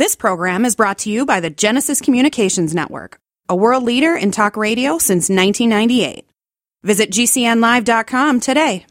This program is brought to you by the Genesis Communications Network, a world leader in talk radio since 1998. Visit GCNlive.com today.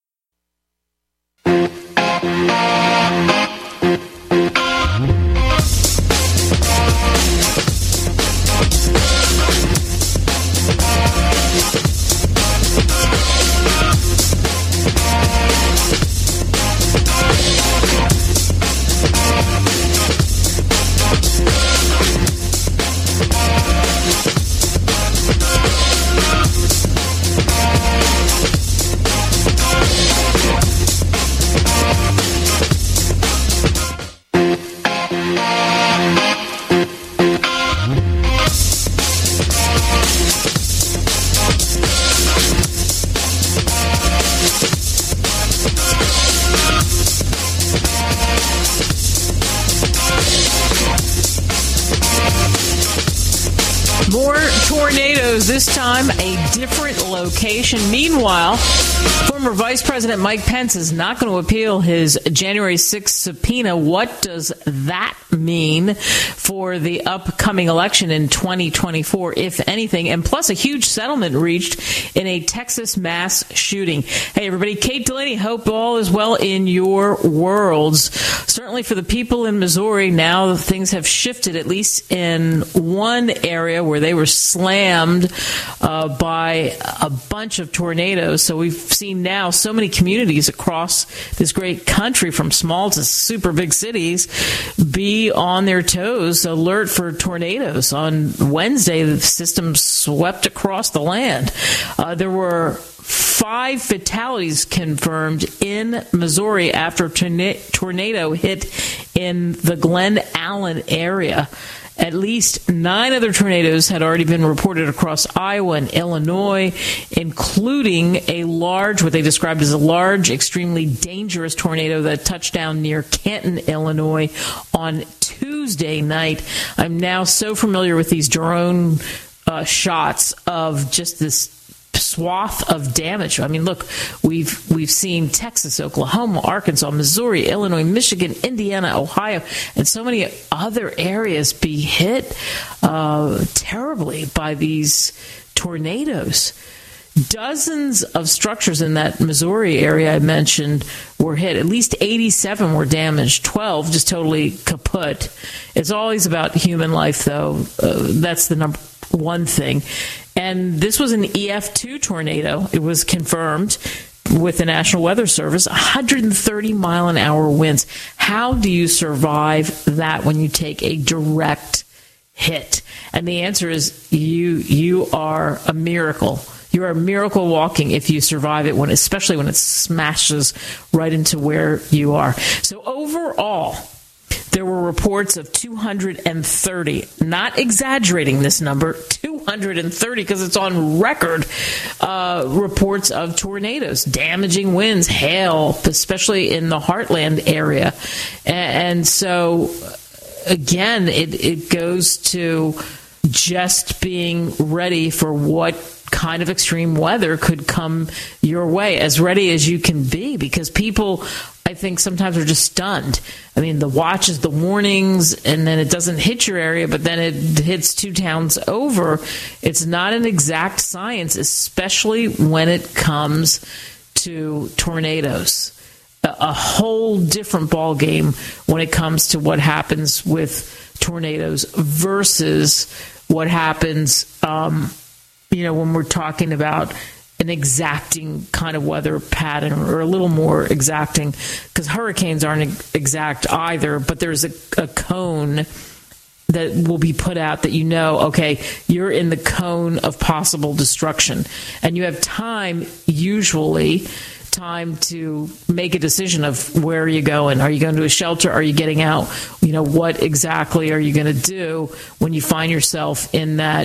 More tornadoes, this time a different location. Meanwhile, former Vice President Mike Pence is not going to appeal his January 6th subpoena. What does that mean for the upcoming election in 2024, if anything? And plus, a huge settlement reached in a Texas mass shooting. Hey, everybody, Kate Delaney, hope all is well in your worlds. Certainly for the people in Missouri, now things have shifted, at least in one area where they were slammed by a bunch of tornadoes. So we've seen now so many communities across this great country, from small to super big cities, be on their toes, alert for tornadoes. On Wednesday, the system swept across the land. There were 5 fatalities confirmed in Missouri after a tornado hit in the Glen Allen area. At least 9 other tornadoes had already been reported across Iowa and Illinois, including a large, what they described as a large, extremely dangerous tornado that touched down near Canton, Illinois on Tuesday night. I'm now so familiar with these drone shots of just this swath of damage. I mean, look, we've seen Texas, Oklahoma, Arkansas, Missouri, Illinois, Michigan, Indiana, Ohio, and so many other areas be hit terribly by these tornadoes. Dozens of structures in that Missouri area I mentioned were hit. At least 87 were damaged, 12 just totally kaput. It's always about human life, though. That's the number one thing. And this was an EF2 tornado. It was confirmed with the National Weather Service, 130 mile an hour winds. How do you survive that when you take a direct hit? And the answer is you are a miracle. You are a miracle walking if you survive it, especially when it smashes right into where you are. So overall, there were reports of 230, not exaggerating this number, 230, because it's on record, reports of tornadoes, damaging winds, hail, especially in the heartland area. And so, again, it goes to just being ready for what kind of extreme weather could come your way, as ready as you can be, because people, I think, sometimes are just stunned. I mean, the watches, the warnings, and then it doesn't hit your area, but then it hits 2 towns over. It's not an exact science, especially when it comes to tornadoes. A whole different ball game when it comes to what happens with tornadoes versus what happens when we're talking about an exacting kind of weather pattern, or a little more exacting, because hurricanes aren't exact either, but there's a cone that will be put out that okay, you're in the cone of possible destruction. And you have usually time to make a decision of where are you going. Are you going to a shelter? Are you getting out? What exactly are you going to do when you find yourself in that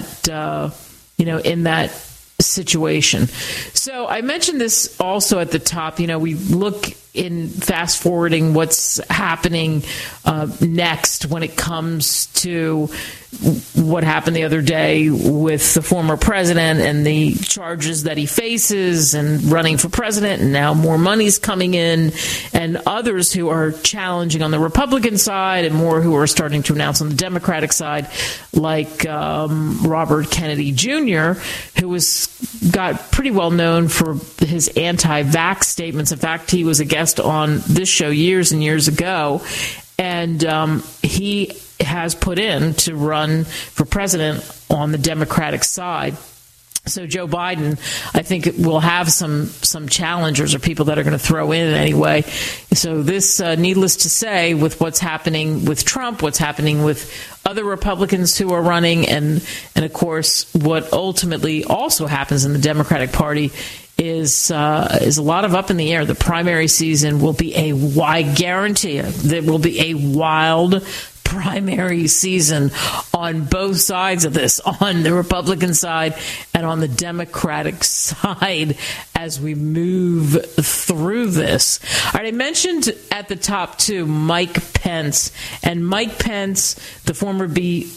situation? So I mentioned this also at the top. We look in fast forwarding what's happening next when it comes to what happened the other day with the former president and the charges that he faces and running for president, and now more money's coming in, and others who are challenging on the Republican side and more who are starting to announce on the Democratic side, like Robert Kennedy Jr., who got pretty well known for his anti-vax statements. In fact, he was a guest on this show years and years ago, and he has put in to run for president on the Democratic side. So Joe Biden, I think, will have some challengers or people that are going to throw in anyway. So this, needless to say, with what's happening with Trump, what's happening with other Republicans who are running, and of course, what ultimately also happens in the Democratic Party is a lot of up in the air. The primary season will be I guarantee you, there will be a wild primary season on both sides of this, on the Republican side and on the Democratic side, as we move through this. All right, I mentioned at the top, too, Mike Pence. And Mike Pence, the former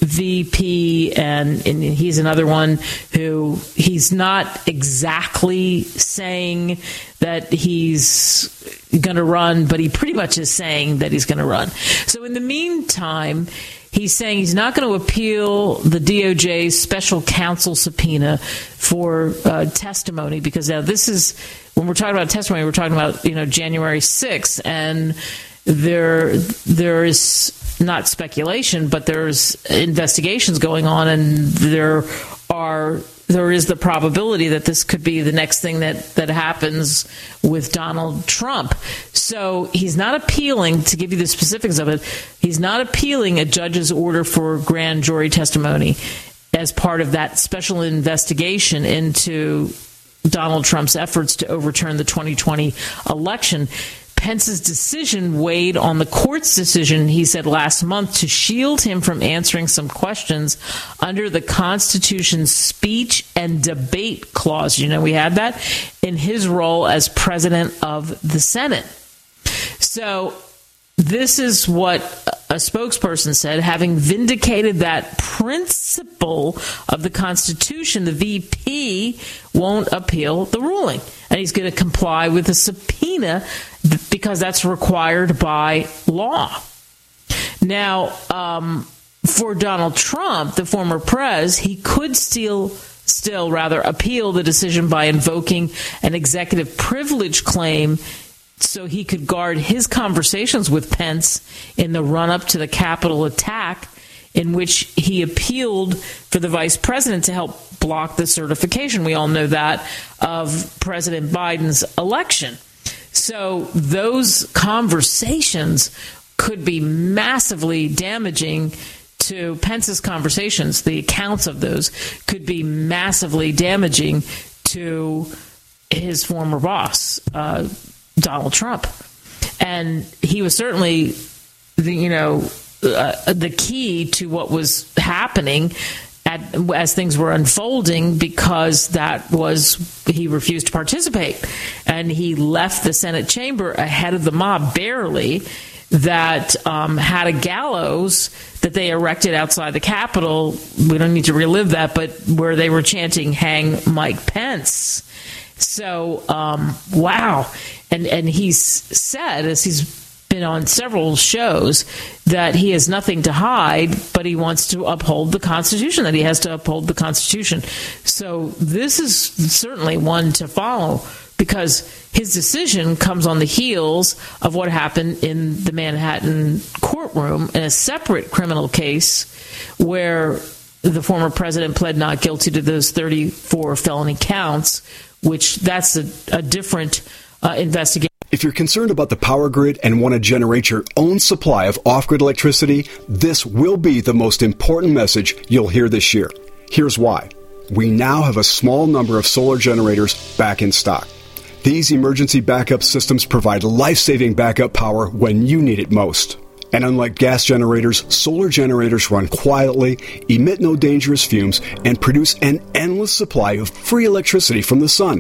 VP, and he's another one who he's not exactly saying that he's going to run, but he pretty much is saying that he's going to run. So in the meantime, he's saying he's not going to appeal the DOJ's special counsel subpoena for testimony, because now this is, when we're talking about testimony, we're talking about, January 6th, and there is not speculation, but there's investigations going on, and there is the probability that this could be the next thing that happens with Donald Trump. So he's not appealing, to give you the specifics of it, he's not appealing a judge's order for grand jury testimony as part of that special investigation into Donald Trump's efforts to overturn the 2020 election. Pence's decision weighed on the court's decision, he said last month, to shield him from answering some questions under the Constitution's speech and debate clause. We had that in his role as president of the Senate. So this is what a spokesperson said: having vindicated that principle of the Constitution, the VP won't appeal the ruling, and he's going to comply with a subpoena because that's required by law. Now, for Donald Trump, the former pres, he could still appeal the decision by invoking an executive privilege claim so he could guard his conversations with Pence in the run-up to the Capitol attack, in which he appealed for the vice president to help block the certification, we all know that, of President Biden's election. So those conversations could be massively damaging to Pence's conversations. The accounts of those could be massively damaging to his former boss, Donald Trump. And he was certainly the key to what was happening as things were unfolding, because he refused to participate, and he left the Senate chamber ahead of the mob, barely, that had a gallows that they erected outside the Capitol. We don't need to relive that, but where they were chanting, "Hang Mike Pence." So, wow. And he's said, as he's been on several shows, that he has nothing to hide, but he wants to uphold the Constitution, that he has to uphold the Constitution. So this is certainly one to follow, because his decision comes on the heels of what happened in the Manhattan courtroom in a separate criminal case where the former president pled not guilty to those 34 felony counts, which that's a different investigation. If you're concerned about the power grid and want to generate your own supply of off-grid electricity, this will be the most important message you'll hear this year. Here's why. We now have a small number of solar generators back in stock. These emergency backup systems provide life-saving backup power when you need it most. And unlike gas generators, solar generators run quietly, emit no dangerous fumes, and produce an endless supply of free electricity from the sun.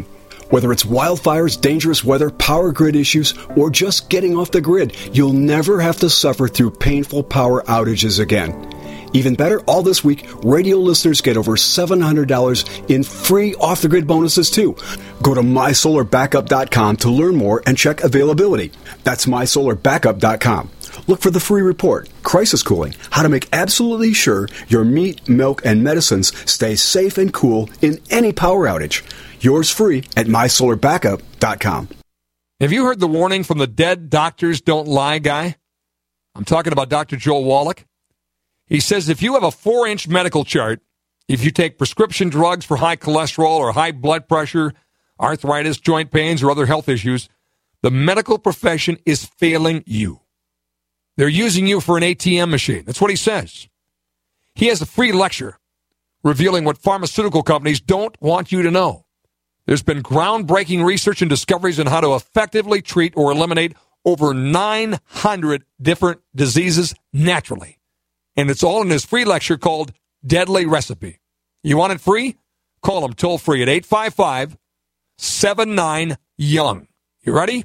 Whether it's wildfires, dangerous weather, power grid issues, or just getting off the grid, you'll never have to suffer through painful power outages again. Even better, all this week, radio listeners get over $700 in free off-the-grid bonuses, too. Go to MySolarBackup.com to learn more and check availability. That's MySolarBackup.com. Look for the free report, Crisis Cooling, how to make absolutely sure your meat, milk, and medicines stay safe and cool in any power outage. Yours free at MySolarBackup.com. Have you heard the warning from the Dead Doctors Don't Lie guy? I'm talking about Dr. Joel Wallach. He says if you have a 4-inch medical chart, if you take prescription drugs for high cholesterol or high blood pressure, arthritis, joint pains, or other health issues, the medical profession is failing you. They're using you for an ATM machine. That's what he says. He has a free lecture revealing what pharmaceutical companies don't want you to know. There's been groundbreaking research and discoveries on how to effectively treat or eliminate over 900 different diseases naturally. And it's all in his free lecture called Deadly Recipe. You want it free? Call him toll free at 855-79-YOUNG. You ready?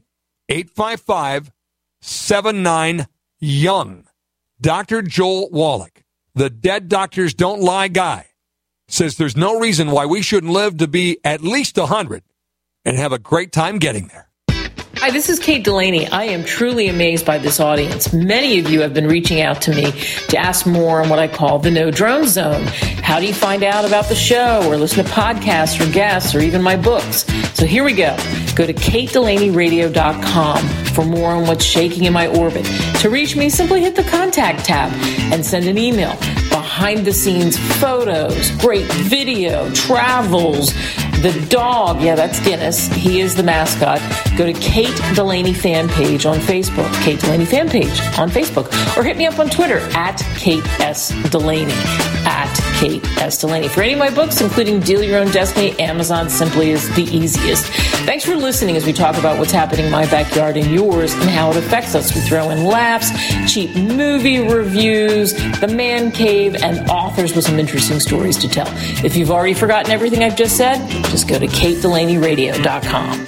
855-79-YOUNG. Dr. Joel Wallach, the Dead Doctors Don't Lie guy, says there's no reason why we shouldn't live to be at least 100 and have a great time getting there. Hi, this is Kate Delaney. I am truly amazed by this audience. Many of you have been reaching out to me to ask more on what I call the No Drone Zone. How do you find out about the show or listen to podcasts or guests or even my books? So here we go. Go to KateDelaneyRadio.com for more on what's shaking in my orbit. To reach me, simply hit the contact tab and send an email. Behind the scenes photos, great video, travels, the dog, yeah, that's Guinness. He is the mascot. Go to Kate Delaney fan page on Facebook, Kate Delaney fan page on Facebook, or hit me up on Twitter at Kate S. Delaney, at Kate S. Delaney. For any of my books, including Deal Your Own Destiny, Amazon simply is the easiest. Thanks for listening as we talk about what's happening in my backyard and yours and how it affects us. We throw in laughs, cheap movie reviews, the man cave, and authors with some interesting stories to tell. If you've already forgotten everything I've just said, just go to KateDelaneyRadio.com.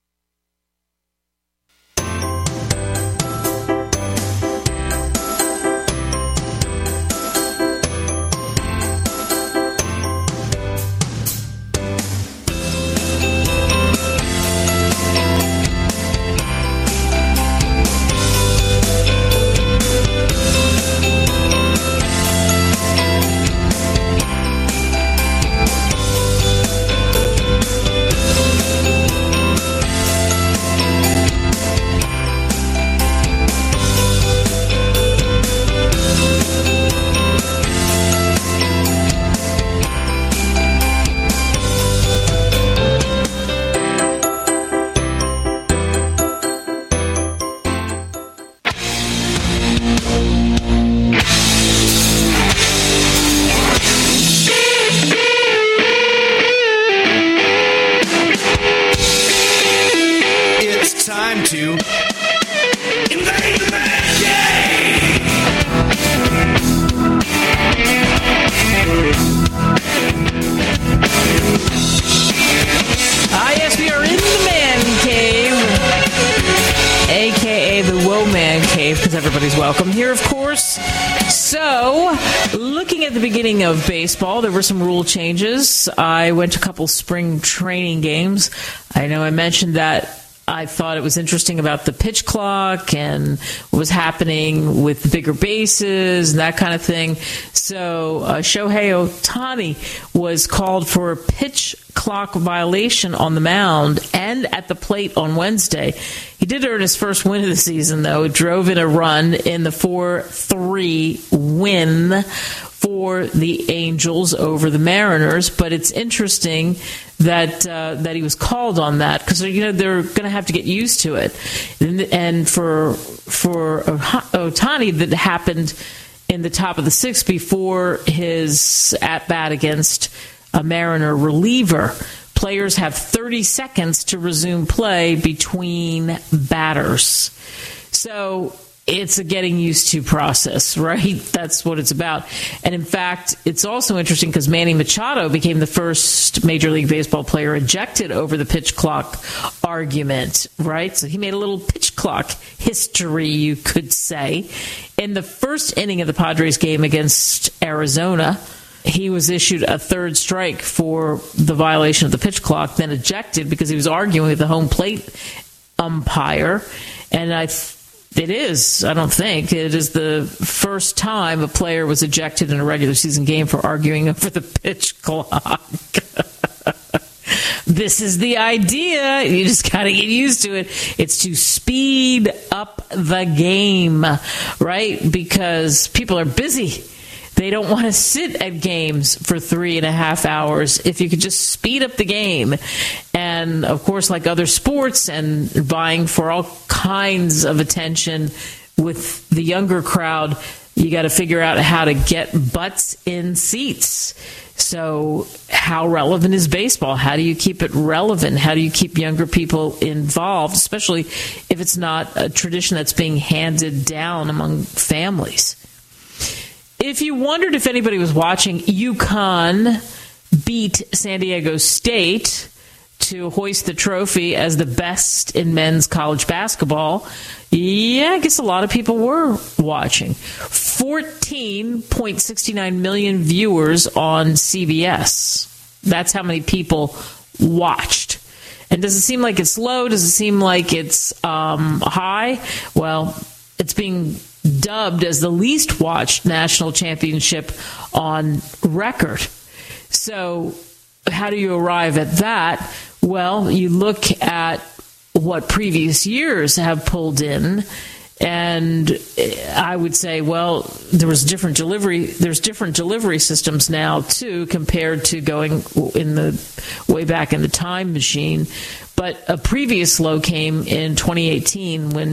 Of baseball, there were some rule changes. I went to a couple spring training games. I know I mentioned that I thought it was interesting about the pitch clock and what was happening with the bigger bases and that kind of thing. So Shohei Ohtani was called for a pitch clock violation on the mound and at the plate on Wednesday. He did earn his first win of the season, though. Drove in a run in the 4-3 win for the Angels over the Mariners, but it's interesting that he was called on that because they're going to have to get used to it. And for Ohtani, that happened in the top of the sixth before his at bat against a Mariner reliever. Players have 30 seconds to resume play between batters. So it's a getting used to process, right? That's what it's about. And in fact, it's also interesting because Manny Machado became the first Major League Baseball player ejected over the pitch clock argument, right? So he made a little pitch clock history, you could say. In the first inning of the Padres game against Arizona, he was issued a third strike for the violation of the pitch clock, then ejected because he was arguing with the home plate umpire. And it is the first time a player was ejected in a regular season game for arguing over the pitch clock. This is the idea. You just got to get used to it. It's to speed up the game, right? Because people are busy. They don't want to sit at games for 3.5 hours. If you could just speed up the game. And, of course, like other sports and vying for all kinds of attention with the younger crowd, you got to figure out how to get butts in seats. So how relevant is baseball? How do you keep it relevant? How do you keep younger people involved, especially if it's not a tradition that's being handed down among families? If you wondered if anybody was watching, UConn beat San Diego State to hoist the trophy as the best in men's college basketball. Yeah, I guess a lot of people were watching. 14.69 million viewers on CBS. That's how many people watched. And does it seem like it's low? Does it seem like it's high? Well, it's being dubbed as the least watched national championship on record. So how do you arrive at that? Well, you look at what previous years have pulled in, and I would say, well, there's different delivery systems now too, compared to going in the way back in the time machine. But a previous low came in 2018 when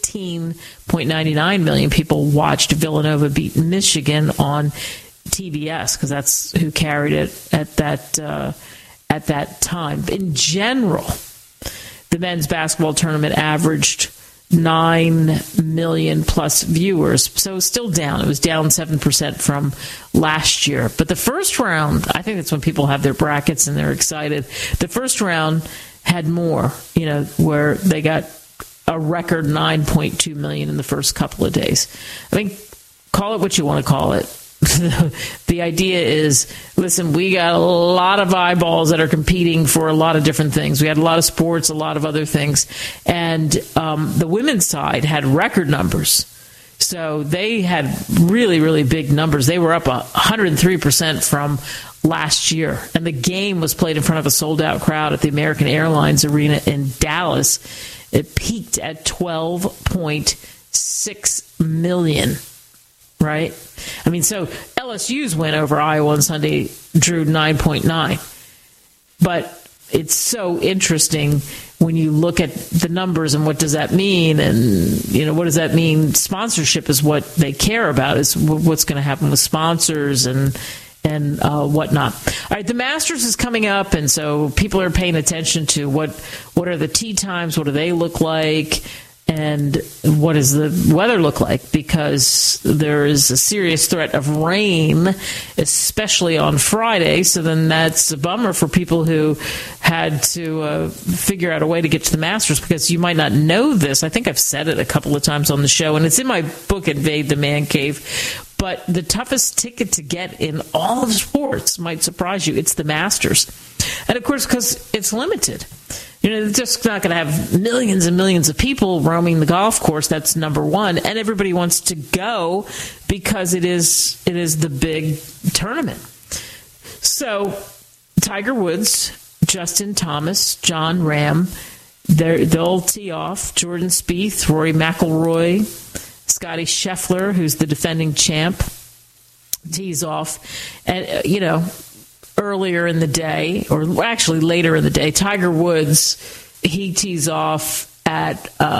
15.99 million people watched Villanova beat Michigan on TBS, because that's who carried it at that time. In general, the men's basketball tournament averaged 9 million plus viewers, so still down. It was down 7% from last year. But the first round, I think that's when people have their brackets and they're excited. The first round had more, where they got a record 9.2 million in the first couple of days. I mean, call it what you want to call it. The idea is, listen, we got a lot of eyeballs that are competing for a lot of different things. We had a lot of sports, a lot of other things. And the women's side had record numbers. So they had really, really big numbers. They were up 103% from last year. And the game was played in front of a sold-out crowd at the American Airlines Arena in Dallas. It peaked at 12.6 million. Right? I mean, so LSU's win over Iowa on Sunday drew 9.9. But it's so interesting when you look at the numbers and what does that mean, and what does that mean? Sponsorship is what they care about, is what's going to happen with sponsors and whatnot. All right, the Masters is coming up, and so people are paying attention to what are the tee times, what do they look like, and what does the weather look like, because there is a serious threat of rain, especially on Friday. So then that's a bummer for people who had to figure out a way to get to the Masters, because you might not know this. I think I've said it a couple of times on the show, and it's in my book, Invade the Man Cave. But the toughest ticket to get in all of sports might surprise you. It's the Masters. And, of course, because it's limited. They're just not going to have millions and millions of people roaming the golf course. That's number one. And everybody wants to go because it is the big tournament. So Tiger Woods, Justin Thomas, John Ram, they'll tee off. Jordan Spieth, Rory McIlroy, Scotty Scheffler, who's the defending champ, tees off. And, earlier in the day, or actually later in the day, Tiger Woods, he tees off at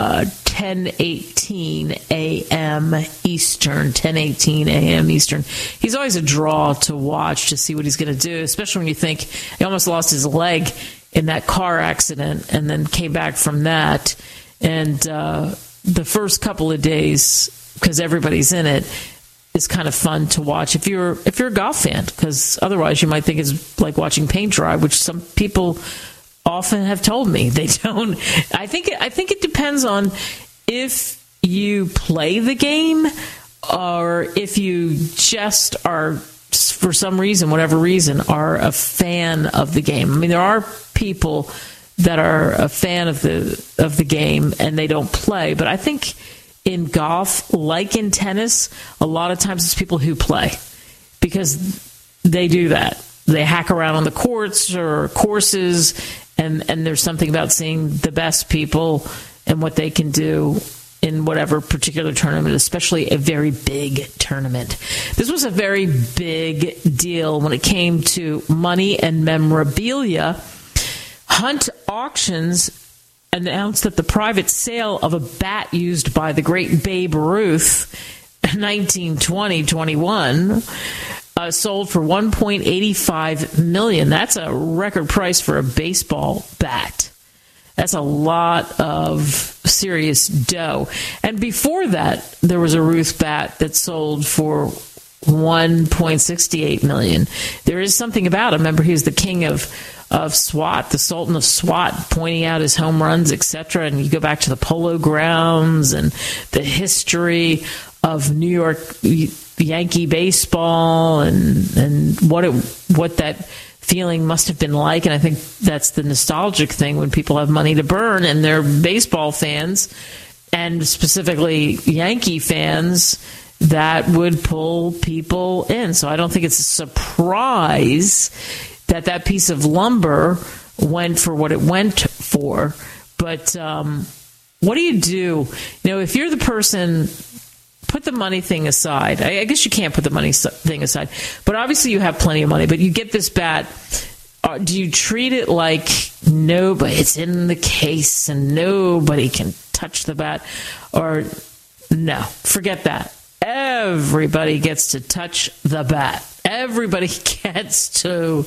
10:18 a.m. Eastern. 10:18 a.m. Eastern. He's always a draw to watch to see what he's going to do, especially when you think he almost lost his leg in that car accident and then came back from that. And the first couple of days, because everybody's in it, is kind of fun to watch if you're a golf fan, because otherwise you might think it's like watching paint dry, which some people often have told me they don't. I think it depends on if you play the game or if you just are, for some reason, whatever reason, are a fan of the game. I mean, there are people that are a fan of the game and they don't play, but I think in golf, like in tennis, a lot of times it's people who play because they do that. They hack around on the courts or courses, and there's something about seeing the best people and what they can do in whatever particular tournament, especially a very big tournament. This was a very big deal when it came to money and memorabilia. Hunt Auctions announced that the private sale of a bat used by the great Babe Ruth, 1920-21, sold for $1.85 million. That's a record price for a baseball bat. That's a lot of serious dough. And before that, there was a Ruth bat that sold for $1.68 million. There is something about him. Remember, he was the king of SWAT, the Sultan of SWAT, pointing out his home runs, etc. And you go back to the Polo Grounds and the history of New York Yankee baseball and what that feeling must have been like. And I think that's the nostalgic thing when people have money to burn and they're baseball fans, and specifically Yankee fans, that would pull people in. So I don't think it's a surprise that piece of lumber went for what it went for. But what do? If you're the person, put the money thing aside. I guess you can't put the money thing aside. But obviously you have plenty of money. But you get this bat. Do you treat it like nobody? It's in the case and nobody can touch the bat? Or no, forget that. Everybody gets to touch the bat. Everybody gets to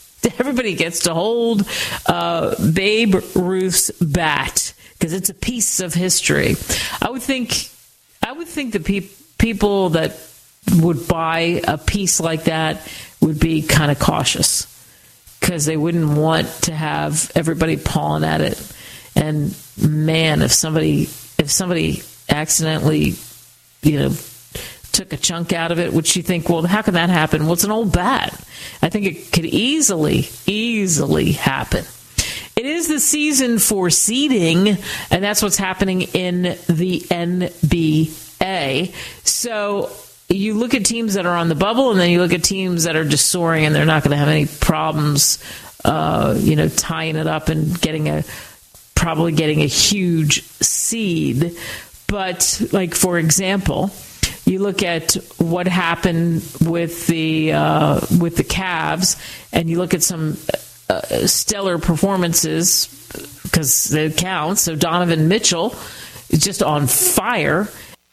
hold Babe Ruth's bat because it's a piece of history. I would think the people that would buy a piece like that would be kind of cautious because they wouldn't want to have everybody pawing at it. And man, if somebody accidentally, took a chunk out of it, which you think, well, how can that happen? Well, it's an old bat. I think it could easily happen. It is the season for seeding, and that's what's happening in the NBA. So you look at teams that are on the bubble, and then you look at teams that are just soaring, and they're not going to have any problems, tying it up and probably getting a huge seed. But, like, for example, you look at what happened with the Cavs, and you look at some stellar performances because it counts. So Donovan Mitchell is just on fire.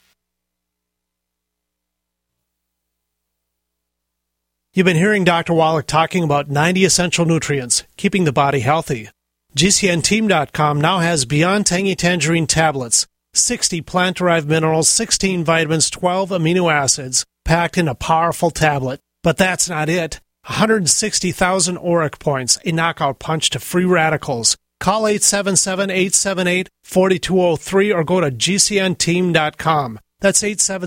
You've been hearing Dr. Wallach talking about 90 essential nutrients, keeping the body healthy. GCNteam.com now has Beyond Tangy Tangerine tablets. 60 plant-derived minerals, 16 vitamins, 12 amino acids, packed in a powerful tablet. But that's not it. 160,000 ORAC points, a knockout punch to free radicals. Call 877-878-4203 or go to GCNteam.com. That's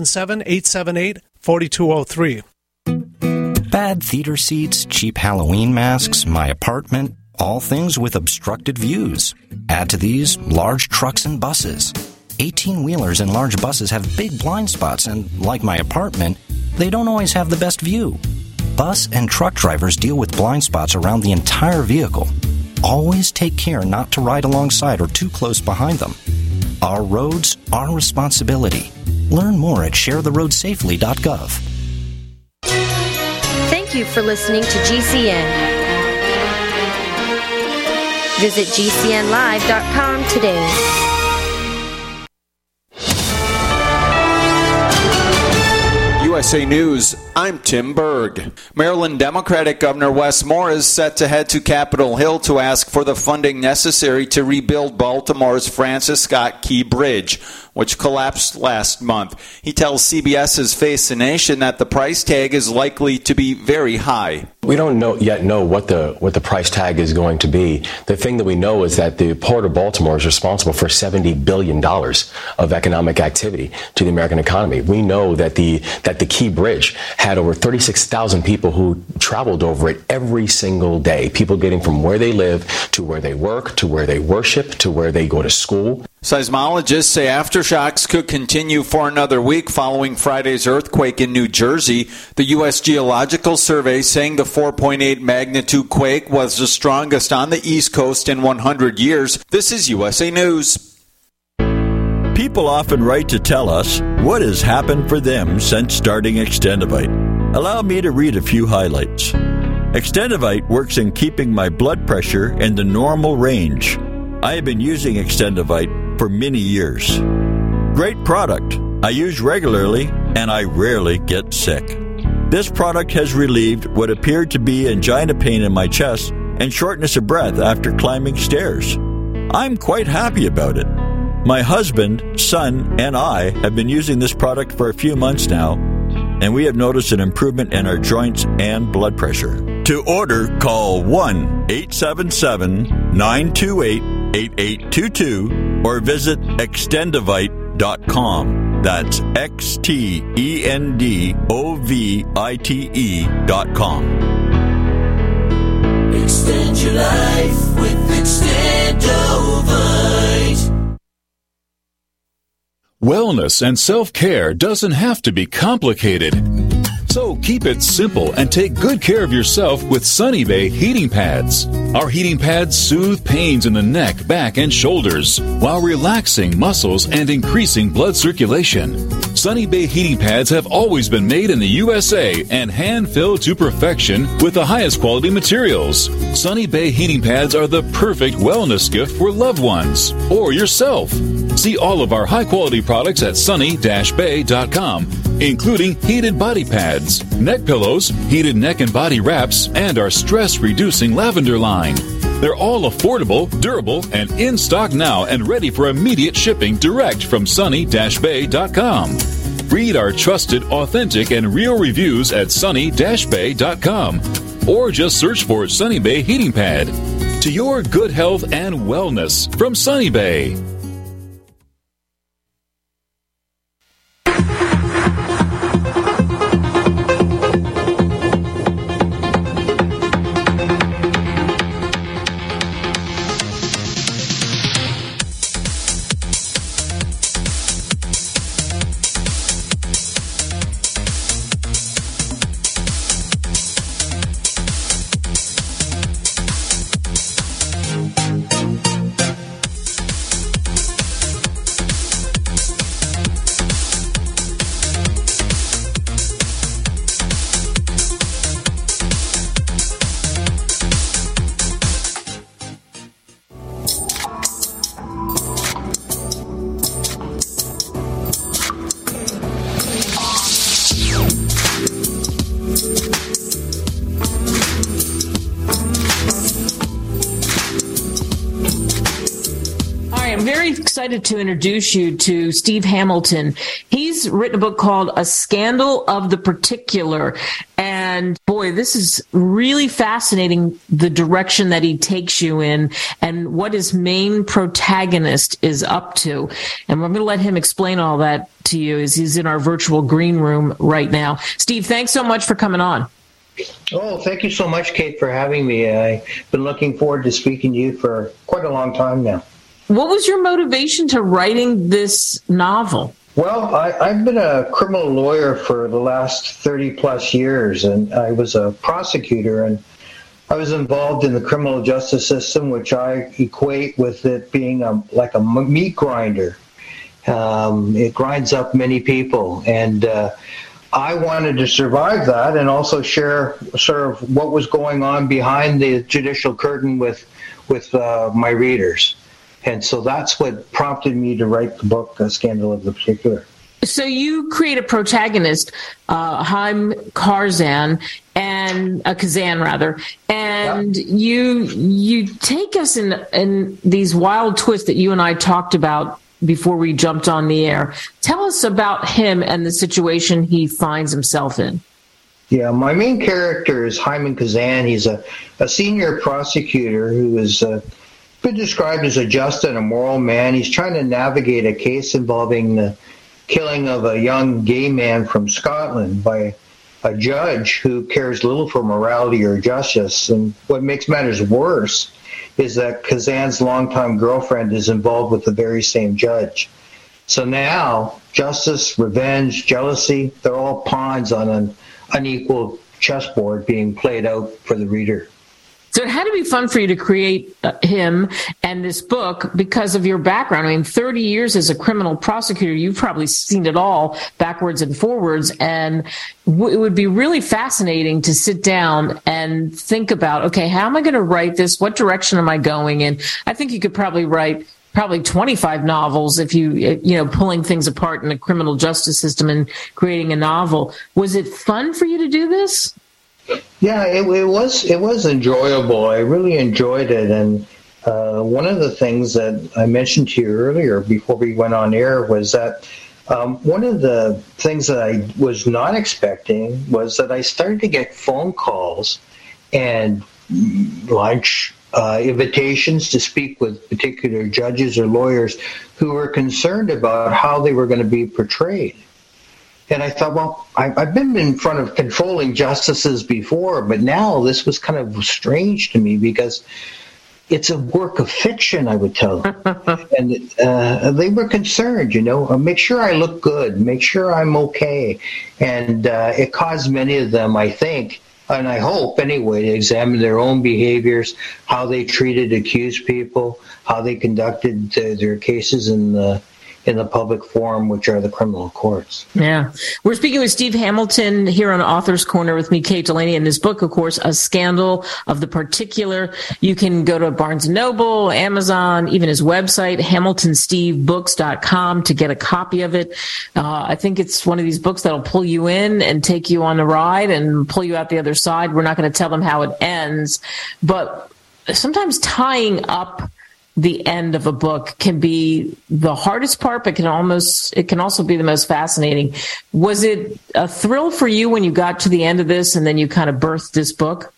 877-878-4203. Bad theater seats, cheap Halloween masks, my apartment, all things with obstructed views. Add to these large trucks and buses. 18-wheelers and large buses have big blind spots, and like my apartment, they don't always have the best view. Bus and truck drivers deal with blind spots around the entire vehicle. Always take care not to ride alongside or too close behind them. Our roads, our responsibility. Learn more at sharetheroadsafely.gov. Thank you for listening to GCN. Visit GCNlive.com today. USA News, I'm Tim Berg. Maryland Democratic Governor Wes Moore is set to head to Capitol Hill to ask for the funding necessary to rebuild Baltimore's Francis Scott Key Bridge. which collapsed last month. He tells CBS's Face the Nation that the price tag is likely to be very high. We don't yet know what the price tag is going to be. The thing that we know is that the Port of Baltimore is responsible for $70 billion of economic activity to the American economy. We know that the Key Bridge had over 36,000 people who traveled over it every single day. People getting from where they live to where they work, to where they worship, to where they go to school. Seismologists say aftershocks could continue for another week following Friday's earthquake in New Jersey. The U.S. Geological Survey saying the 4.8 magnitude quake was the strongest on the East Coast in 100 years. This is USA News. People often write to tell us what has happened for them since starting Extendivite. Allow me to read a few highlights. Extendivite works in keeping my blood pressure in the normal range. I have been using Extendivite for many years. Great product. I use regularly and I rarely get sick. This product has relieved what appeared to be angina pain in my chest and shortness of breath after climbing stairs. I'm quite happy about it. My husband, son, and I have been using this product for a few months now, and we have noticed an improvement in our joints and blood pressure. To order, call 1-877-928-8822 or visit Extendivite.com. That's Extendovite.com. Extend your life with Extendovite. Wellness and self-care doesn't have to be complicated. So keep it simple and take good care of yourself with Sunny Bay heating pads. Our heating pads soothe pains in the neck, back, and shoulders while relaxing muscles and increasing blood circulation. Sunny Bay heating pads have always been made in the USA and hand-filled to perfection with the highest quality materials. Sunny Bay heating pads are the perfect wellness gift for loved ones or yourself. See all of our high-quality products at sunny-bay.com, including heated body pads, neck pillows, heated neck and body wraps, and our stress-reducing lavender line. They're all affordable, durable, and in stock now and ready for immediate shipping direct from sunny-bay.com. Read our trusted, authentic, and real reviews at sunny-bay.com or just search for Sunny Bay Heating Pad. To your good health and wellness from Sunny Bay. Excited to introduce you to Steve Hamilton. He's written a book called A Scandal of the Particular. And boy, this is really fascinating, the direction that he takes you in and what his main protagonist is up to. And I'm going to let him explain all that to you as he's in our virtual green room right now. Steve, thanks so much for coming on. Oh, thank you so much, Kate, for having me. I've been looking forward to speaking to you for quite a long time now. What was your motivation to writing this novel? Well, I've been a criminal lawyer for the last 30-plus years, and I was a prosecutor, and I was involved in the criminal justice system, which I equate with it being like a meat grinder. It grinds up many people, and I wanted to survive that and also share sort of what was going on behind the judicial curtain with my readers. And so that's what prompted me to write the book, A Scandal of the Particular. So you create a protagonist, Haim Kazan, and you take us in these wild twists that you and I talked about before we jumped on the air. Tell us about him and the situation he finds himself in. Yeah, my main character is Hyman Kazan. He's a senior prosecutor who has been described as a just and a moral man. He's trying to navigate a case involving the killing of a young gay man from Scotland by a judge who cares little for morality or justice. And what makes matters worse is that Kazan's longtime girlfriend is involved with the very same judge. So now, justice, revenge, jealousy, they're all pawns on an unequal chessboard being played out for the reader. So it had to be fun for you to create him and this book because of your background. I mean, 30 years as a criminal prosecutor, you've probably seen it all backwards and forwards. And it would be really fascinating to sit down and think about, okay, how am I going to write this? What direction am I going in? I think you could probably write 25 novels if you pulling things apart in the criminal justice system and creating a novel. Was it fun for you to do this? Yeah, it was enjoyable. I really enjoyed it. And one of the things that I mentioned to you earlier before we went on air was that one of the things that I was not expecting was that I started to get phone calls and lunch invitations to speak with particular judges or lawyers who were concerned about how they were going to be portrayed. And I thought, well, I've been in front of controlling justices before, but now this was kind of strange to me because it's a work of fiction, I would tell them. And they were concerned, make sure I look good, make sure I'm okay. And it caused many of them, I think, and I hope anyway, to examine their own behaviors, how they treated accused people, how they conducted their cases in the public forum, which are the criminal courts. Yeah. We're speaking with Steve Hamilton here on Author's Corner with me, Kate Delaney, and this book, of course, A Scandal of the Particular. You can go to Barnes & Noble, Amazon, even his website, HamiltonSteveBooks.com to get a copy of it. I think it's one of these books that'll pull you in and take you on the ride and pull you out the other side. We're not going to tell them how it ends, but sometimes tying up the end of a book can be the hardest part, but it can also be the most fascinating. Was it a thrill for you when you got to the end of this and then you kind of birthed this book?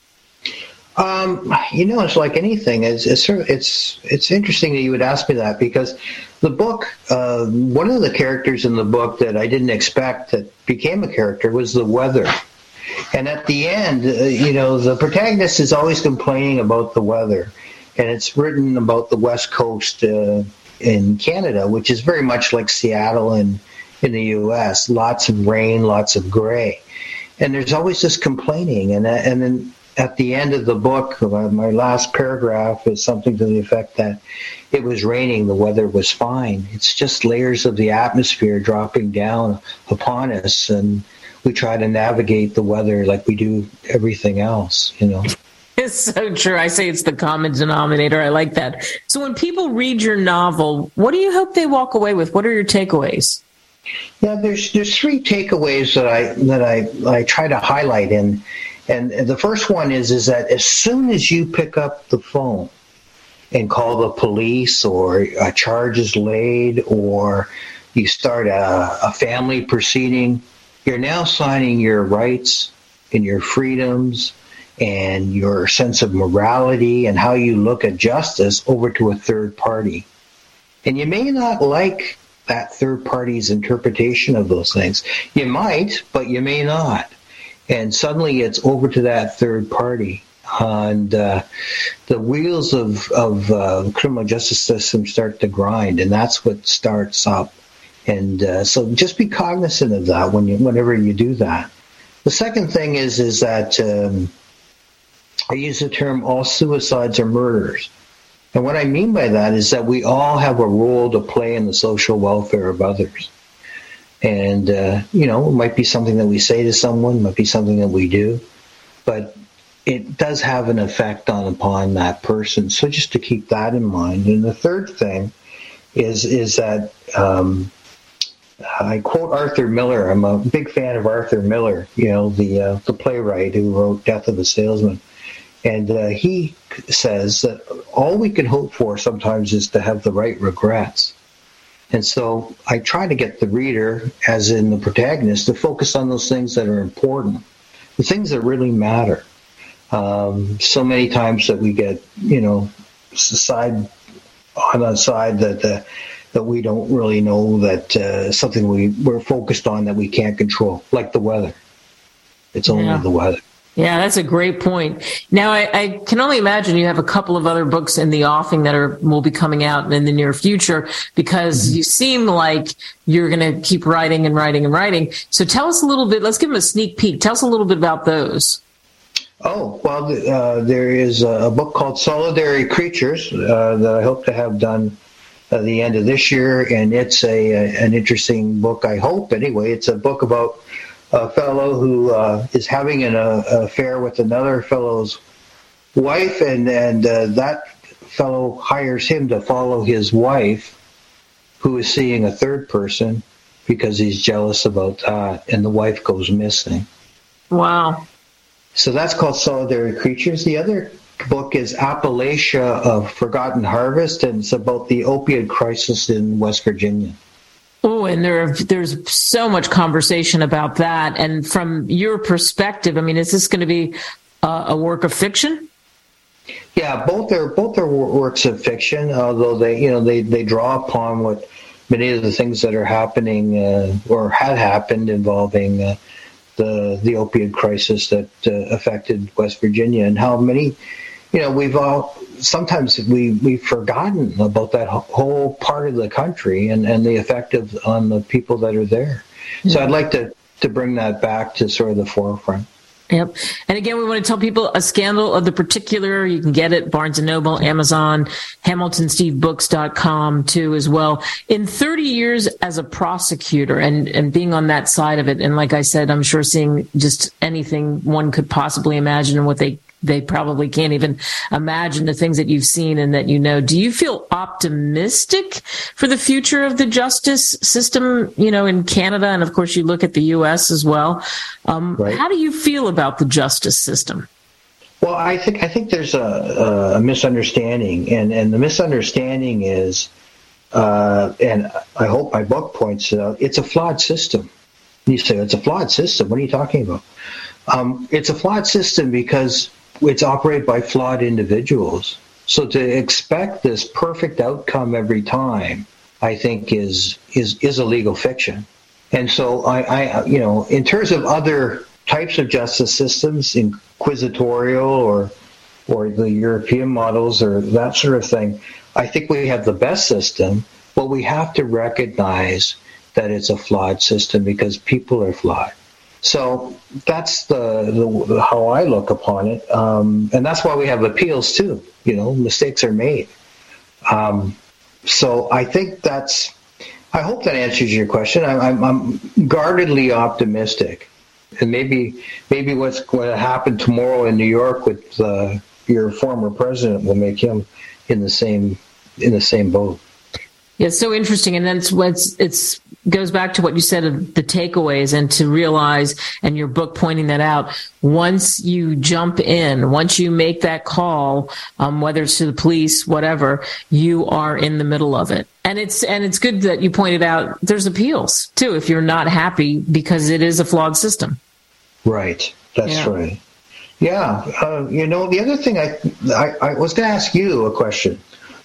It's like anything. It's interesting that you would ask me that because the book, one of the characters in the book that I didn't expect that became a character was the weather. And at the end, the protagonist is always complaining about the weather. And it's written about the West Coast in Canada, which is very much like Seattle in the U.S. Lots of rain, lots of gray. And there's always this complaining. And then at the end of the book, my last paragraph is something to the effect that it was raining, the weather was fine. It's just layers of the atmosphere dropping down upon us. And we try to navigate the weather like we do everything else, It's so true. I say it's the common denominator. I like that. So when people read your novel, what do you hope they walk away with? What are your takeaways? Yeah, there's three takeaways that I try to highlight. And the first one is that as soon as you pick up the phone and call the police or a charge is laid or you start a family proceeding, you're now signing your rights and your freedoms and your sense of morality and how you look at justice over to a third party. And you may not like that third party's interpretation of those things. You might, but you may not. And suddenly it's over to that third party. And the wheels of the criminal justice system start to grind, and that's what starts up. And so just be cognizant of that whenever you do that. The second thing is that I use the term all suicides are murders. And what I mean by that is that we all have a role to play in the social welfare of others. And, it might be something that we say to someone, might be something that we do, but it does have an effect upon that person. So just to keep that in mind. And the third thing is that I quote Arthur Miller. I'm a big fan of Arthur Miller, the playwright who wrote Death of a Salesman. And he says that all we can hope for sometimes is to have the right regrets. And so I try to get the reader, as in the protagonist, to focus on those things that are important, the things that really matter. So many times that we get, side that we don't really know that something we're focused on that we can't control, like the weather. It's only the weather. Yeah, that's a great point. Now, I can only imagine you have a couple of other books in the offing that will be coming out in the near future, because you seem like you're going to keep writing and writing and writing. So tell us a little bit. Let's give them a sneak peek. Tell us a little bit about those. Oh, well, there is a book called Solitary Creatures that I hope to have done at the end of this year, and it's an interesting book, I hope. Anyway, it's a book about a fellow who is having an affair with another fellow's wife, and that fellow hires him to follow his wife, who is seeing a third person, because he's jealous about that, and the wife goes missing. Wow. So that's called Solitary Creatures. The other book is Appalachia of Forgotten Harvest, and it's about the opioid crisis in West Virginia. Oh, and there's so much conversation about that. And from your perspective, I mean, is this going to be a work of fiction? Yeah, both are works of fiction. Although they draw upon what many of the things that are happening or had happened involving the opioid crisis that affected West Virginia, and how many. Sometimes we've forgotten about that whole part of the country and the effect on the people that are there. So I'd like to bring that back to sort of the forefront. Yep. And again, we want to tell people A Scandal of the Particular. You can get it Barnes & Noble, Amazon, HamiltonSteveBooks.com too as well. In 30 years as a prosecutor and being on that side of it, and like I said, I'm sure seeing just anything one could possibly imagine and what they probably can't even imagine, the things that you've seen and that you know. Do you feel optimistic for the future of the justice system, in Canada? And of course, you look at the U.S. as well. Right. How do you feel about the justice system? Well, I think there's a misunderstanding, and the misunderstanding is, and I hope my book points it out, it's a flawed system. You say it's a flawed system. What are you talking about? It's a flawed system because it's operated by flawed individuals. So to expect this perfect outcome every time, I think is a legal fiction. And so I in terms of other types of justice systems, inquisitorial or the European models or that sort of thing, I think we have the best system, but we have to recognize that it's a flawed system because people are flawed. So that's the how I look upon it, and that's why we have appeals too. Mistakes are made. So I think I hope that answers your question. I'm guardedly optimistic, and maybe what's going to happen tomorrow in New York with your former president will make him in the same boat. Yeah, it's so interesting, and then it's goes back to what you said of the takeaways, and to realize, and your book pointing that out, once you jump in, once you make that call, whether it's to the police, whatever, you are in the middle of it. And it's good that you pointed out there's appeals too if you're not happy, because it is a flawed system. Right. That's right. Yeah. The other thing I was going to ask you a question.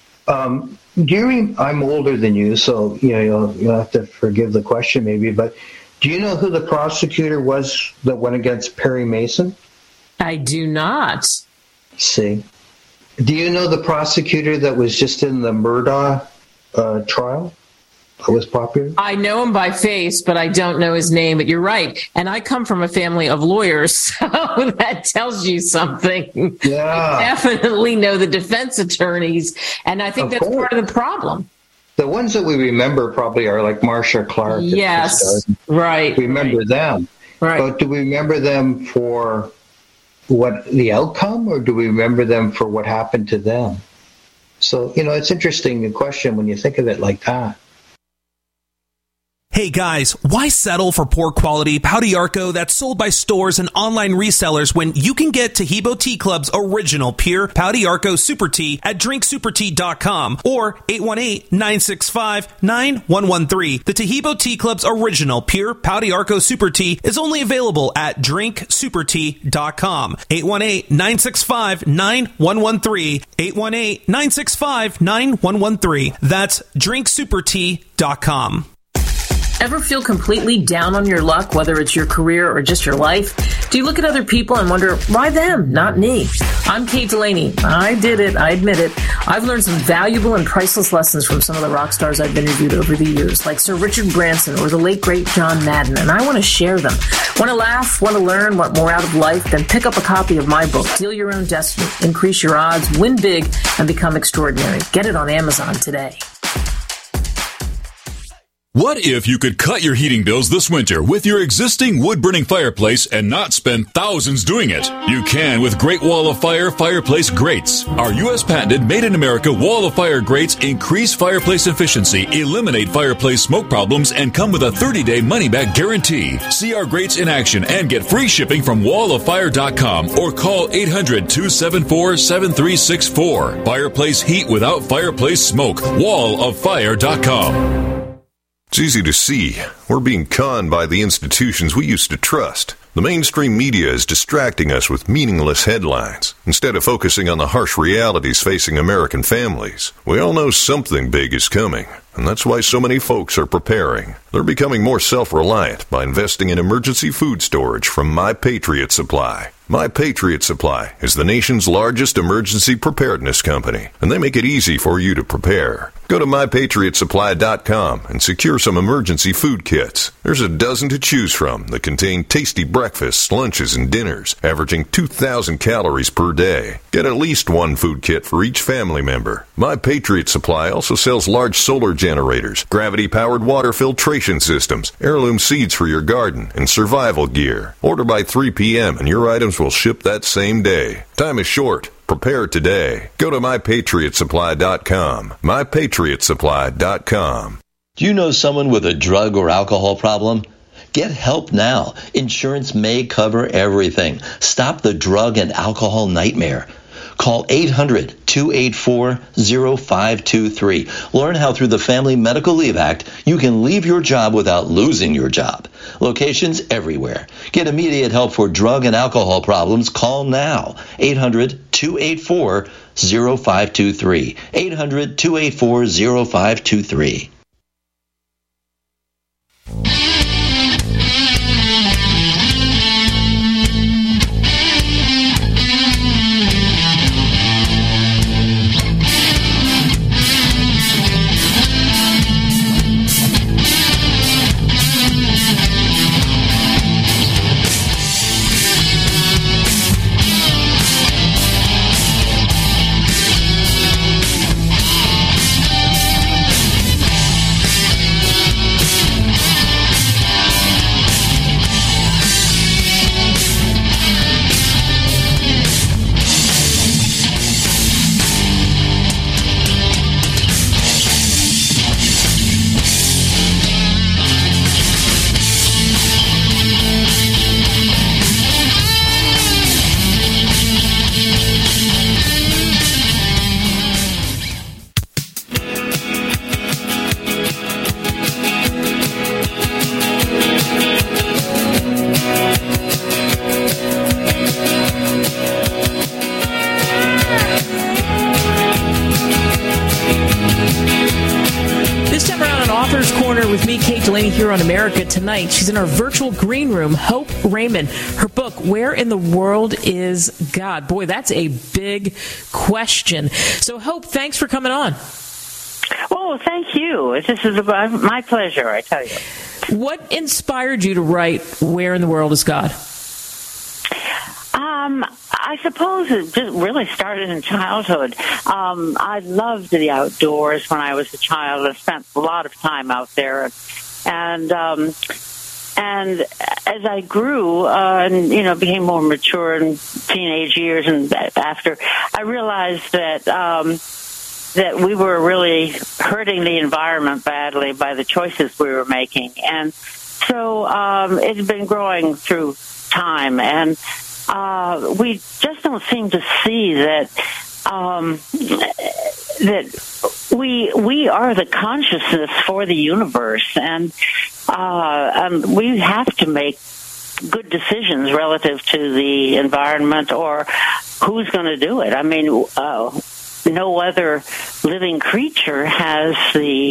I'm older than you, so you'll have to forgive the question maybe, but do you know who the prosecutor was that went against Perry Mason? I do not. See. Do you know the prosecutor that was just in the Murdaugh trial? That was popular? I know him by face, but I don't know his name. But you're right. And I come from a family of lawyers, so that tells you something. Yeah. I definitely know the defense attorneys, and I think that's part of the problem. The ones that we remember probably are like Marcia Clark. Yes, right. We remember them. Right. But do we remember them for what the outcome, or do we remember them for what happened to them? So, it's interesting, the question, when you think of it like that. Hey guys, why settle for poor quality Pau d'Arco that's sold by stores and online resellers when you can get Taheebo Tea Club's original pure Pau d'Arco Super Tea at drinksupertea.com or 818-965-9113. The Taheebo Tea Club's original pure Pau d'Arco Super Tea is only available at drinksupertea.com. 818-965-9113. 818-965-9113. That's drinksupertea.com. Ever feel completely down on your luck, whether it's your career or just your life? Do you look at other people and wonder, why them, not me? I'm Kate Delaney. I did it. I admit it. I've learned some valuable and priceless lessons from some of the rock stars I've interviewed over the years, like Sir Richard Branson or the late, great John Madden, and I want to share them. Want to laugh, want to learn, want more out of life? Then pick up a copy of my book, Deal Your Own Destiny, Increase Your Odds, Win Big, and Become Extraordinary. Get it on Amazon today. What if you could cut your heating bills this winter with your existing wood-burning fireplace and not spend thousands doing it? You can with Great Wall of Fire fireplace grates. Our U.S. patented made-in-America Wall of Fire grates increase fireplace efficiency, eliminate fireplace smoke problems, and come with a 30-day money-back guarantee. See our grates in action and get free shipping from walloffire.com or call 800-274-7364. Fireplace heat without fireplace smoke. walloffire.com. It's easy to see. We're being conned by the institutions we used to trust. The mainstream media is distracting us with meaningless headlines, instead of focusing on the harsh realities facing American families. We all know something big is coming, and that's why so many folks are preparing. They're becoming more self-reliant by investing in emergency food storage from My Patriot Supply. My Patriot Supply is the nation's largest emergency preparedness company, and they make it easy for you to prepare. Go to MyPatriotSupply.com and secure some emergency food kits. There's a dozen to choose from that contain tasty breakfasts, lunches, and dinners, averaging 2,000 calories per day. Get at least one food kit for each family member. My Patriot Supply also sells large solar generators, gravity-powered water filtration systems, heirloom seeds for your garden, and survival gear. Order by 3 p.m. and your items will ship that same day. Time is short. Prepare today. Go to MyPatriotSupply.com. MyPatriotSupply.com. Do you know someone with a drug or alcohol problem? Get help now. Insurance may cover everything. Stop the drug and alcohol nightmare. Call 800-284-0523. Learn how through the Family Medical Leave Act you can leave your job without losing your job. Locations everywhere. Get immediate help for drug and alcohol problems. Call now. 800-284-0523. 800-284-0523. Here on America Tonight. She's in our virtual green room. Hope Raymond. Her book, Where in the World is God? Boy, that's a big question. So, Hope, thanks for coming on. Oh, thank you. This is my pleasure, I tell you. What inspired you to write Where in the World is God? I suppose it just really started in childhood. I loved the outdoors when I was a child. I spent a lot of time out there. And as I grew and became more mature in teenage years and after, I realized that that we were really hurting the environment badly by the choices we were making. And so it's been growing through time, and we just don't seem to see that that we are the consciousness for the universe, and we have to make good decisions relative to the environment or who's going to do it. I mean, no other living creature has the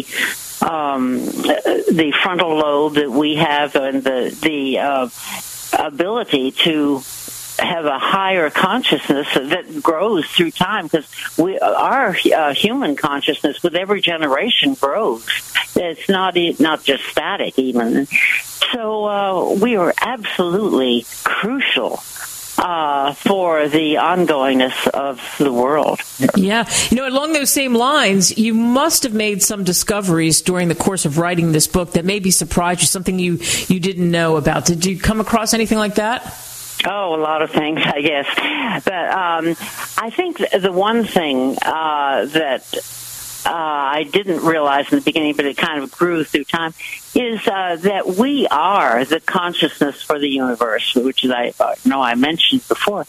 frontal lobe that we have, and the ability to have a higher consciousness that grows through time, because our human consciousness with every generation grows. It's not just static even. So we are absolutely crucial for the ongoingness of the world. Yeah. Along those same lines, you must have made some discoveries during the course of writing this book that maybe surprised you, something you didn't know about. Did you come across anything like that? Oh, a lot of things, I guess. But I think the one thing that I didn't realize in the beginning, but it kind of grew through time, is that we are the consciousness for the universe, which I know I mentioned before.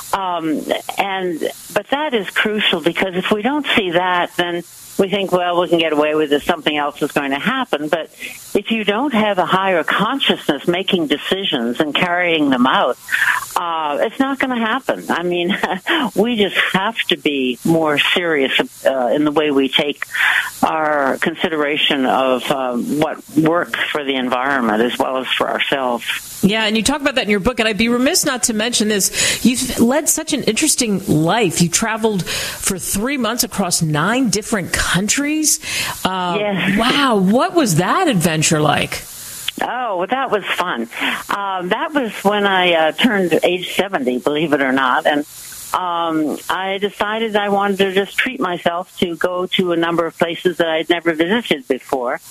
But that is crucial, because if we don't see that, then we think, well, we can get away with it, something else is going to happen. But if you don't have a higher consciousness making decisions and carrying them out, it's not going to happen. I mean, we just have to be more serious in the way we take our consideration of what works for the environment as well as for ourselves. Yeah, and you talk about that in your book, and I'd be remiss not to mention this. You've led such an interesting life. You traveled for 3 months across 9 different countries. Yes. Wow, what was that adventure like? Oh, well, that was fun. That was when I turned age 70, believe it or not, and I decided I wanted to just treat myself to go to a number of places that I'd never visited before.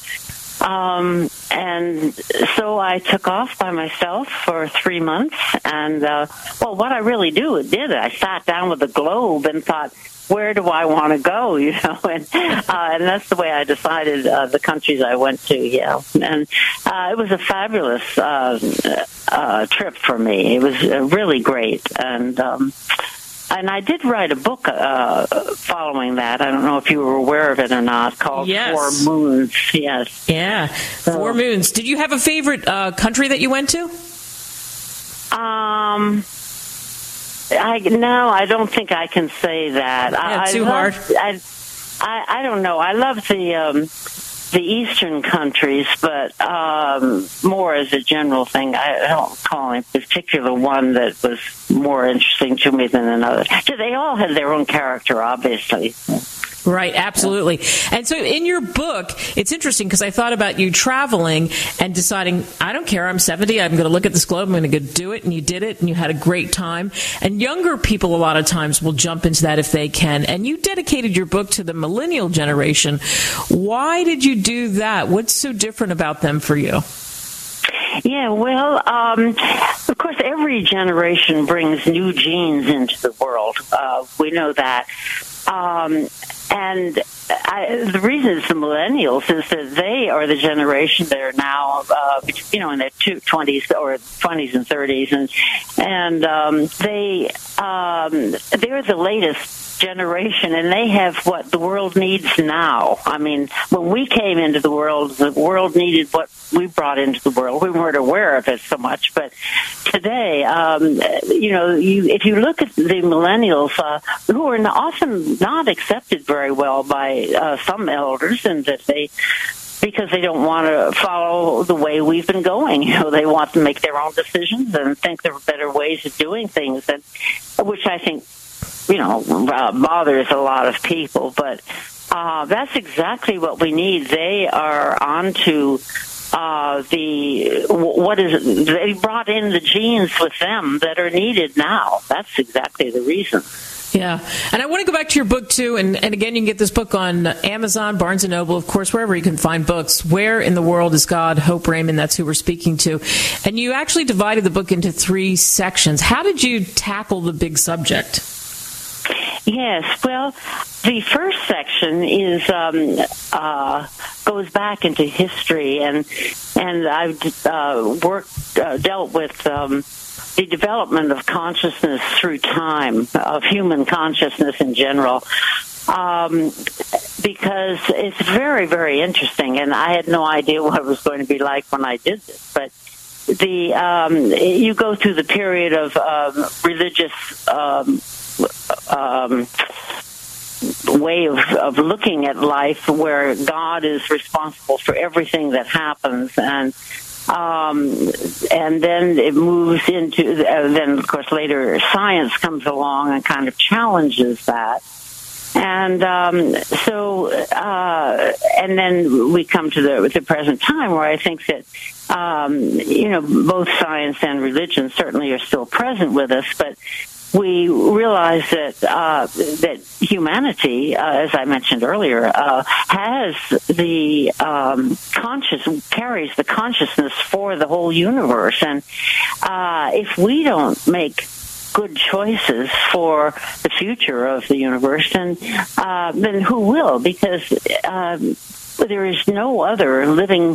And so I took off by myself for 3 months, and what I really did, I sat down with a globe and thought, where do I want to go, and that's the way I decided the countries I went to, and it was a fabulous trip for me. It was really great, and I did write a book following that. I don't know if you were aware of it or not, called Four Moons. Yes. Yeah, Four Moons. Did you have a favorite country that you went to? No, I don't think I can say that. Too hard. I don't know. I love the eastern countries, but more as a general thing. I don't call any particular one that was more interesting to me than another. So they all had their own character, obviously. Right, absolutely. And so in your book, it's interesting because I thought about you traveling and deciding, I don't care, I'm 70, I'm going to look at this globe, I'm going to go do it, and you did it, and you had a great time. And younger people a lot of times will jump into that if they can. And you dedicated your book to the millennial generation. Why did you do that? What's so different about them for you? Yeah, well, of course, every generation brings new genes into the world. We know that. And the reason it's the millennials is that they are the generation that are now, in their 20s or 20s and 30s, and they're the latest generation, and they have what the world needs now. I mean, when we came into the world needed what we brought into the world. We weren't aware of it so much, but today, if you look at the millennials, who are often not accepted very well by some elders, and that because they don't want to follow the way we've been going. They want to make their own decisions and think there are better ways of doing things, which I think bothers a lot of people, but that's exactly what we need. They are onto they brought in the genes with them that are needed now. That's exactly the reason. Yeah. And I want to go back to your book, too. And again, you can get this book on Amazon, Barnes & Noble, of course, wherever you can find books. Where in the World is God? Hope Raymond, that's who we're speaking to. And you actually divided the book into 3 sections. How did you tackle the big subject? Yes, well, the first section is goes back into history, and I've dealt with the development of consciousness through time, of human consciousness in general, because it's very, very interesting, and I had no idea what it was going to be like when I did this, but you go through the period of religious way of looking at life, where God is responsible for everything that happens, and then it moves into then of course later science comes along and kind of challenges that, and and then we come to the present time, where I think that both science and religion certainly are still present with us, but we realize that humanity, as I mentioned earlier, has the carries the consciousness for the whole universe, and if we don't make good choices for the future of the universe, then who will? Because there is no other living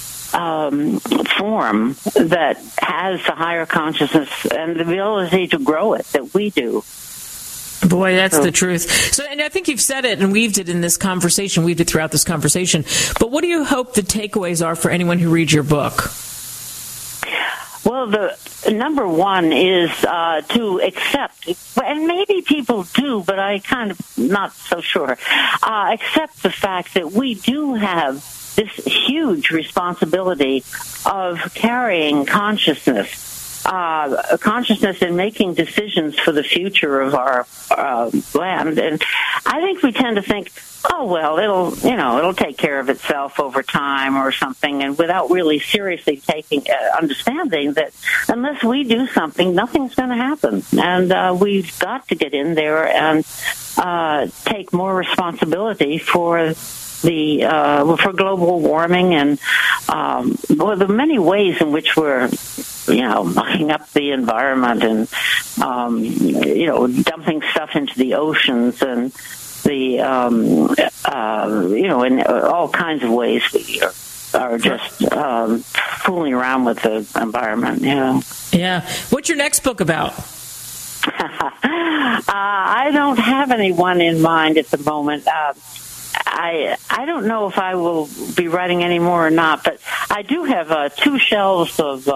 form that has the higher consciousness and the ability to grow it that we do. Boy, that's the truth. So, and I think you've said it and weaved it in this conversation, weaved it throughout this conversation. But what do you hope the takeaways are for anyone who reads your book? Well, the number one is to accept, and maybe people do, but I kind of not so sure, accept the fact that we do have this huge responsibility of carrying consciousness in making decisions for the future of our land. And I think we tend to think, oh, well, it'll take care of itself over time or something, and without really seriously understanding that unless we do something, nothing's going to happen. And we've got to get in there and take more responsibility for for global warming and the many ways in which we're mucking up the environment and dumping stuff into the oceans and the in all kinds of ways we are just fooling around with the environment. Yeah. What's your next book about? I don't have anyone in mind at the moment. I don't know if I will be writing any more or not, but I do have 2 shelves of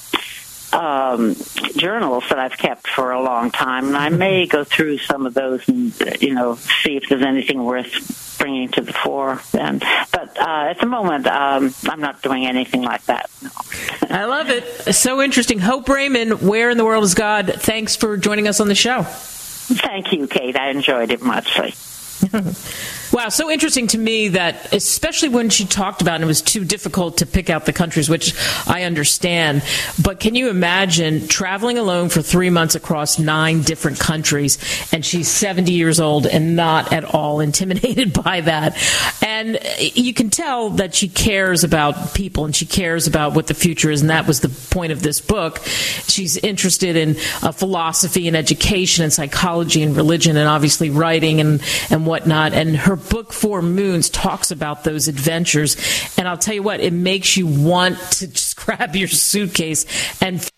journals that I've kept for a long time, and I may go through some of those and see if there's anything worth bringing to the fore. But at the moment, I'm not doing anything like that. No. I love it. So interesting. Hope Raymond, Where in the World is God? Thanks for joining us on the show. Thank you, Kate. I enjoyed it muchly. Wow, so interesting to me that, especially when she talked about, and it was too difficult to pick out the countries, which I understand, but can you imagine traveling alone for 3 months across 9 different countries, and she's 70 years old and not at all intimidated by that. And you can tell that she cares about people and she cares about what the future is, and that was the point of this book. She's interested in philosophy and education and psychology and religion and obviously writing and whatnot, and her book 4 Moons talks about those adventures, and I'll tell you what, it makes you want to just grab your suitcase and...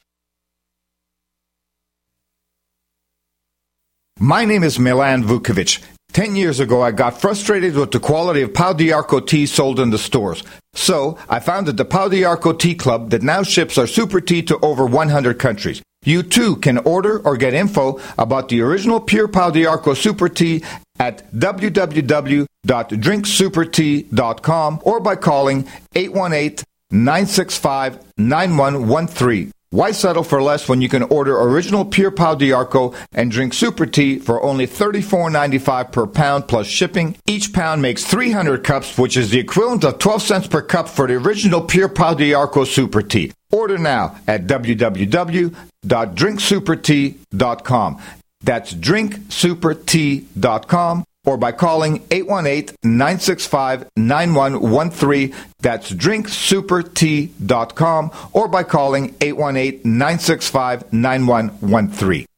My name is Milan Vukovic. 10 years ago, I got frustrated with the quality of Pau d'Arco tea sold in the stores. So, I founded the Pau d'Arco Tea Club that now ships our super tea to over 100 countries. You too can order or get info about the original pure Pau d'Arco super tea at www.drinksupertea.com or by calling 818-965-9113. Why settle for less when you can order original pure Pau d'Arco and drink super tea for only $34.95 per pound plus shipping? Each pound makes 300 cups, which is the equivalent of 12 cents per cup for the original pure Pau d'Arco super tea. Order now at www.drinksupertea.com. That's drinksupertea.com or by calling 818-965-9113. That's drinksupertea.com or by calling 818-965-9113.